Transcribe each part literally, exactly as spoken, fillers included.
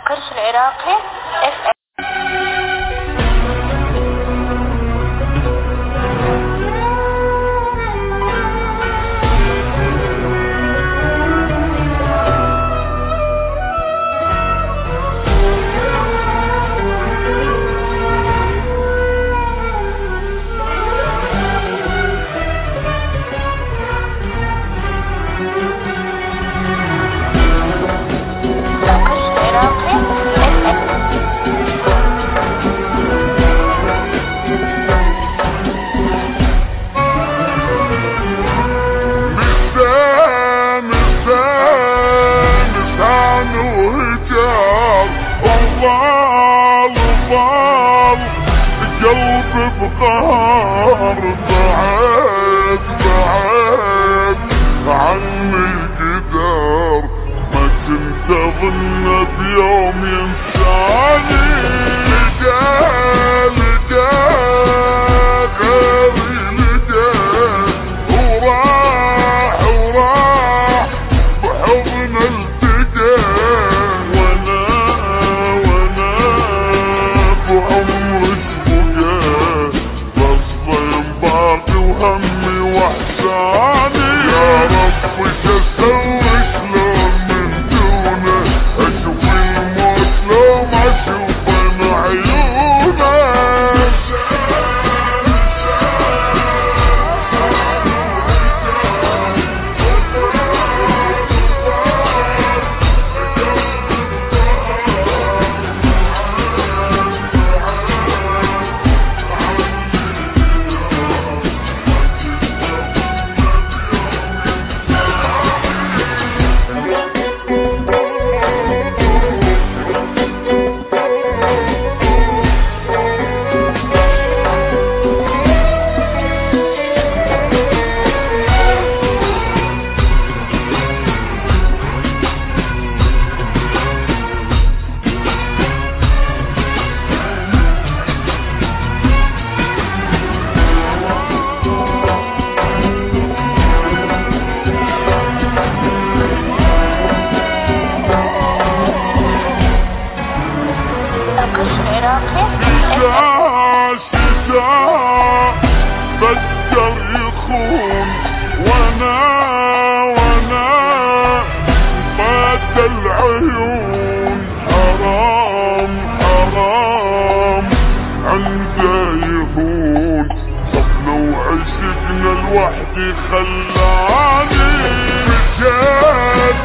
قرش العراقي اف قلبي بقهر بعد بعد عني قدر ما كنت اظن بيوم ينساني لقى لقى غيري لقى وراح وراح بحضن التقى وانا وانا بعمري وهمي واحزاني يا رب وش اسوي شلون من دونه اشوف الموت لو ما اشوف انا عيونه بدر يخون وانا وانا بات العيون حرام حرام عنده يهون طب لو عشقنا الوحدي خلاني بجد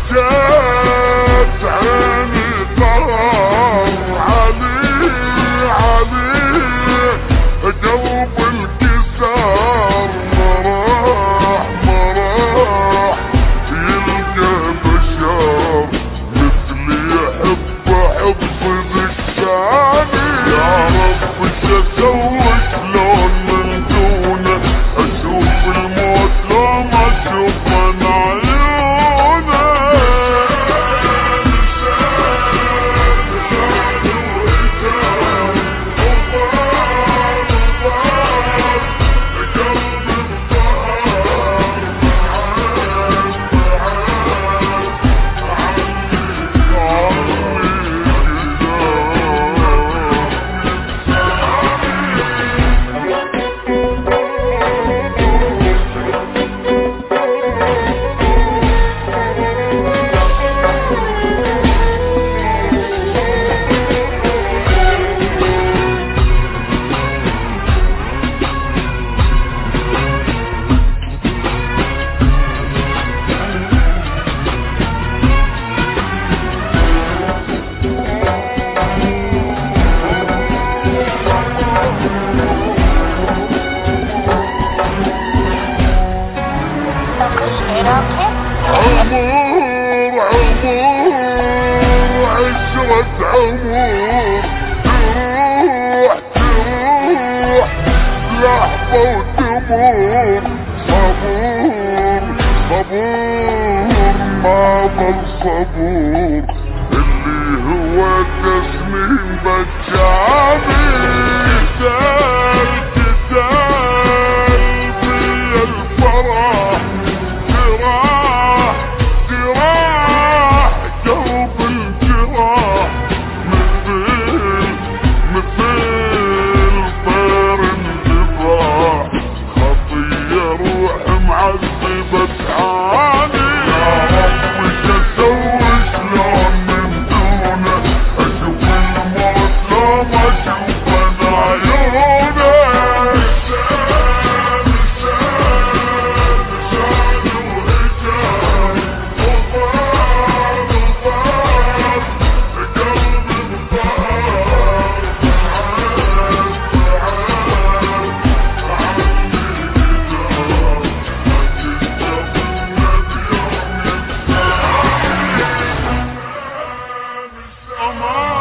بجد عيني طار علي علي قلب الكسار مراح مراح يلقى بشار مثلي يحب حب ذكاني يا رب وش اسوي شلون من دونه اشوف الموت لو ما اشوف انا عيونه عمر عمر عشرة عمر تروح تروح لحظة وتمر صبور صبور ما ظل صبور اللي هو تسنيم بجاني كتال كتال بي الفرح جراح جراح قلب الجراح امان